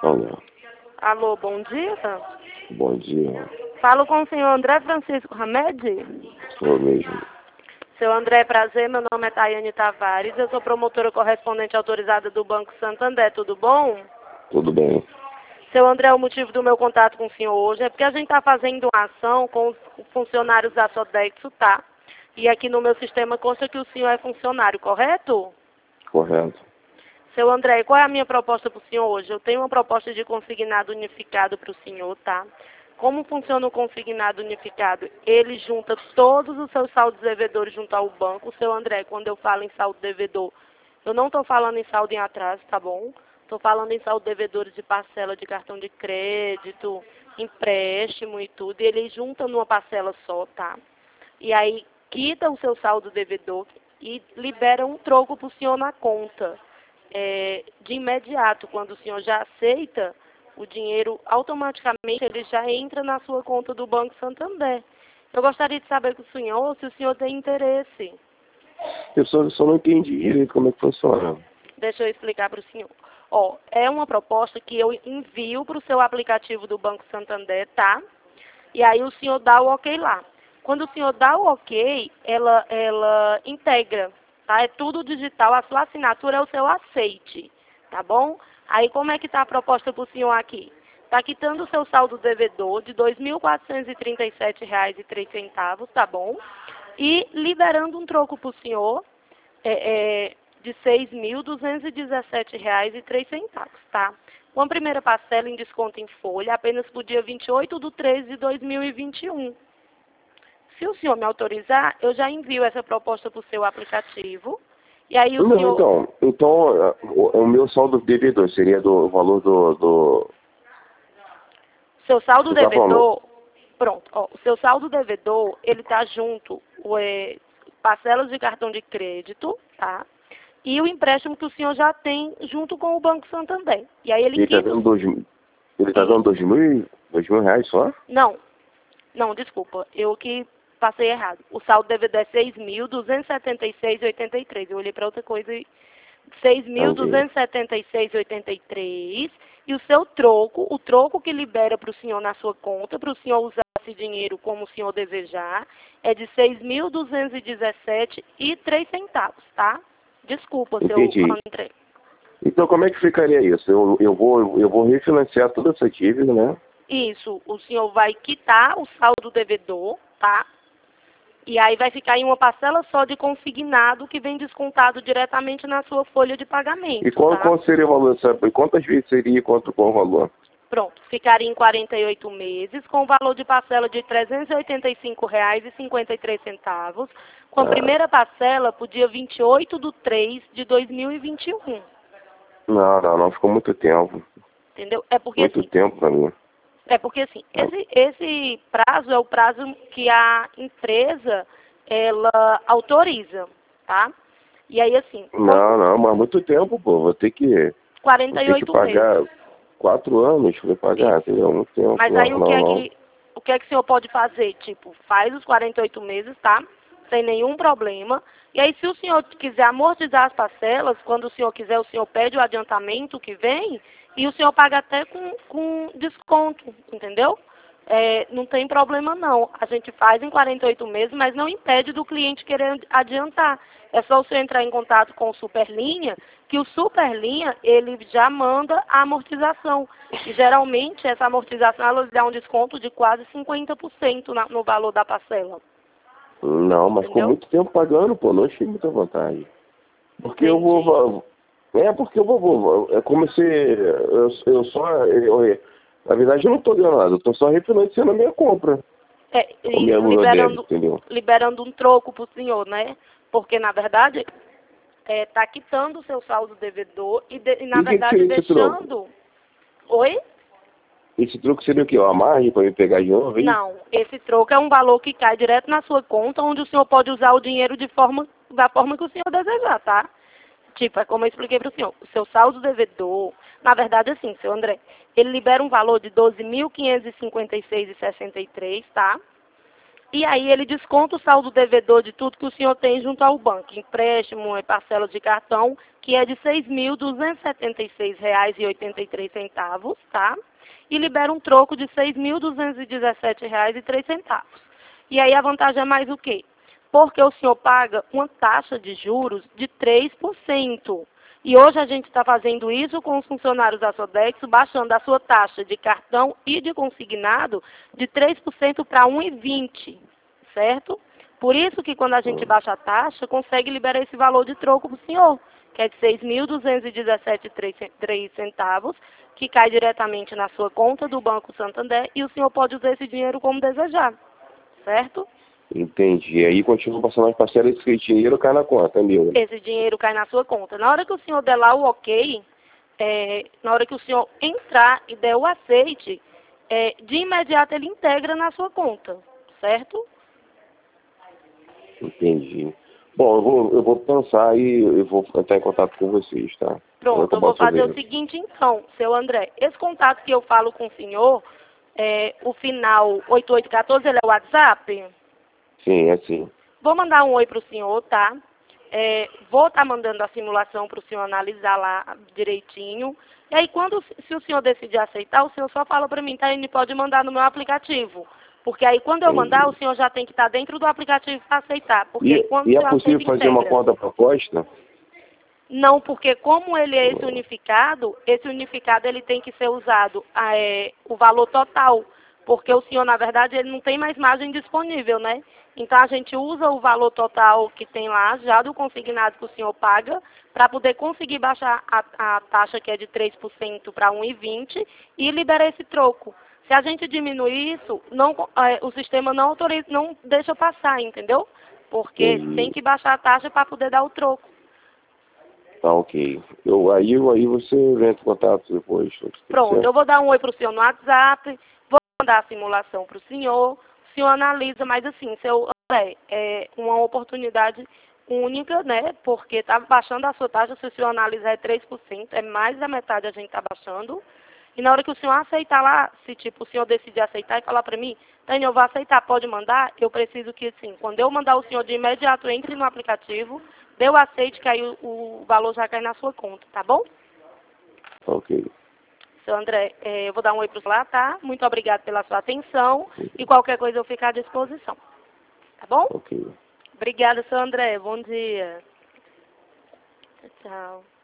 Alô, Alô, bom dia. bom dia. Falo com o senhor André Francisco Hamed. Sou mesmo. Seu André, prazer, meu nome é Tayane Tavares, eu sou promotora correspondente autorizada do Banco Santander, tudo bom? Tudo bem? Seu André, o motivo do meu contato com o senhor hoje é porque a gente está fazendo uma ação com os funcionários da Sodexo, tá? E aqui no meu sistema consta que o senhor é funcionário, correto? Correto. Seu André, qual é a minha proposta para o senhor hoje? Eu tenho uma proposta de consignado unificado para o senhor, tá? Como funciona o consignado unificado? Ele junta todos os seus saldos devedores junto ao banco. Seu André, quando eu falo em saldo devedor, eu não estou falando em saldo em atraso, tá bom? Estou falando em saldo devedores de parcela de cartão de crédito, empréstimo e tudo. E ele junta numa parcela só, tá? E aí quita o seu saldo devedor e libera um troco para o senhor na conta. De imediato, quando o senhor já aceita, o dinheiro automaticamente ele já entra na sua conta do Banco Santander. Eu gostaria de saber com o senhor se o senhor tem interesse. Eu só não entendi direito como é que funciona. Deixa eu explicar para o senhor. Ó, é uma proposta que eu envio para o seu aplicativo do Banco Santander, tá? E aí o senhor dá o ok lá. Quando o senhor dá o ok, ela integra, tá? É tudo digital, a sua assinatura é o seu aceite, tá bom? Aí como é que está a proposta para o senhor aqui? Está quitando o seu saldo devedor de R$ 2.437,03, tá bom? E liberando um troco para o senhor de R$ 6.217,03, tá? Com a primeira parcela em desconto em folha, apenas para o dia 28/3/2021. Se o senhor me autorizar, eu já envio essa proposta para o seu aplicativo. E aí o senhor... Então o meu saldo devedor seria do valor do Seu saldo Você tá falando? devedor... Pronto, ó, o seu saldo devedor, ele tá junto, parcelas de cartão de crédito, tá? E o empréstimo que o senhor já tem junto com o Banco Santander. E aí ele Ele tá quita... dando dois mil reais só? Não, desculpa, eu que passei errado. O saldo devedor é 6.276,83. Eu olhei para outra coisa e 6.276,83. E o seu troco, o troco que libera para o senhor na sua conta, para o senhor usar esse dinheiro como o senhor desejar, é de 6.217,03, tá? Desculpa, seu Entendi. André. Então como é que ficaria isso? Eu vou refinanciar toda essa dívida, né? Isso, o senhor vai quitar o saldo devedor, tá? E aí vai ficar em uma parcela só de consignado que vem descontado diretamente na sua folha de pagamento, E tá? qual seria o valor? Sabe? Quantas vezes seria e qual o valor? Pronto, ficaria em 48 meses, com o valor de parcela de R$ 385,53, com a primeira parcela para o dia 28/3/2021. Não, ficou muito tempo. Entendeu? É porque Muito assim, tempo pra mim. esse prazo é o prazo que a empresa, ela autoriza, tá? E aí, assim... Não, mas muito tempo, pô. Vou ter que 48 pagar meses. 4 anos pra pagar, entendeu? Muito tempo. Mas aí o que é que o senhor pode fazer? Tipo, faz os 48 meses, tá? Sem nenhum problema. E aí, se o senhor quiser amortizar as parcelas, quando o senhor quiser, o senhor pede o adiantamento que vem e o senhor paga até com desconto, entendeu? Não tem problema não. A gente faz em 48 meses, mas não impede do cliente querer adiantar. É só o senhor entrar em contato com o Superlinha, que o Superlinha, ele já manda a amortização. E geralmente essa amortização, ela dá um desconto de quase 50% no valor da parcela. Não, mas ficou Entendeu? muito tempo pagando, pô. Não achei muita vantagem. Porque Entendi. porque eu vou. É como se. Na verdade, eu não tô ganhando nada. Eu tô só refinanciando a minha compra. Liberando um troco pro senhor, né? Porque, na verdade, tá quitando o seu saldo devedor e na verdade, deixando... Oi? Esse troco seria o quê? Uma margem para me pegar de novo, hein? Não, esse troco é um valor que cai direto na sua conta, onde o senhor pode usar o dinheiro da forma que o senhor desejar, tá? Tipo, é como eu expliquei para o senhor, o seu saldo devedor, na verdade, assim, seu André, ele libera um valor de R$ 12.556,63, tá? E aí ele desconta o saldo devedor de tudo que o senhor tem junto ao banco, empréstimo, parcela de cartão, que é de R$ 6.276,83, tá? E libera um troco de R$ 6.217,03. E aí a vantagem é mais o quê? Porque o senhor paga uma taxa de juros de 3%. E hoje a gente está fazendo isso com os funcionários da Sodexo, baixando a sua taxa de cartão e de consignado de 3% para 1,20%, certo? Por isso que quando a gente baixa a taxa, consegue liberar esse valor de troco para o senhor, que é de R$ 6.217,03, que cai diretamente na sua conta do Banco Santander e o senhor pode usar esse dinheiro como desejar, certo? Entendi. Aí continua passando as parcelas, esse dinheiro cai na conta, é meu. Esse dinheiro cai na sua conta. Na hora que o senhor der lá o ok, na hora que o senhor entrar e der o aceite, de imediato ele integra na sua conta, certo? Entendi. Bom, eu vou pensar e eu vou entrar em contato com vocês, tá? Pronto, eu vou fazer o seguinte então, seu André. Esse contato que eu falo com o senhor, o final 8814, ele é o WhatsApp? Sim, é sim. Vou mandar um oi para o senhor, tá? Vou estar mandando a simulação para o senhor analisar lá direitinho. E aí, se o senhor decidir aceitar, o senhor só fala para mim, tá? Ele pode mandar no meu aplicativo. Porque aí, quando eu mandar, o senhor já tem que estar dentro do aplicativo para aceitar. Porque E é possível fazer uma conta proposta? Não, porque como ele é esse unificado ele tem que ser usado o valor total. Porque o senhor, na verdade, ele não tem mais margem disponível, né? Então, a gente usa o valor total que tem lá, já do consignado que o senhor paga, para poder conseguir baixar a taxa que é de 3% para 1,20 e liberar esse troco. Se a gente diminuir isso, o sistema não autoriza, não deixa passar, entendeu? Porque tem que baixar a taxa para poder dar o troco. Tá, ok. Aí você entra em contato depois. Pronto, certo? eu vou dar um oi para o senhor no WhatsApp, vou mandar a simulação para o senhor analisa, mas assim, seu André, é uma oportunidade única, né? Porque está baixando a sua taxa, se o senhor analisar é 3%, é mais da metade a gente está baixando. E na hora que o senhor aceitar lá, se tipo o senhor decidir aceitar e falar para mim, Tânia, eu vou aceitar, pode mandar, eu preciso que assim, quando eu mandar o senhor de imediato, entre no aplicativo, dê o aceite, que aí o valor já cai na sua conta, tá bom? Ok. Seu André, eu vou dar um oi para o lá, tá? Muito obrigada pela sua atenção e qualquer coisa eu fico à disposição, tá bom? Ok. Obrigada, seu André. Bom dia. Tchau.